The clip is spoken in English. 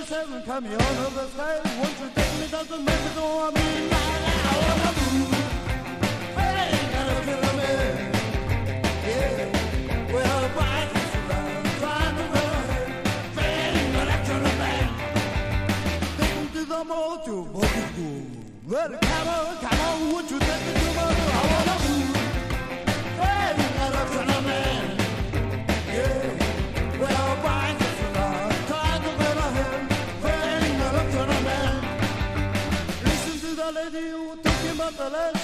7 coming on over the sky. Won't you take me down to Mexico? I mean, I wanna move. Hey, gotta kill me. Yeah, well, why is it trying to run? Fading, but I'm trying to bang. Take me to the motor, well, come on, won't you take me to the motor? I wanna move. Hey, gotta kill me. Yeah, well, why is it trying to run? Fading, but I'm trying to bang. Listen to the lady who talking about the lady.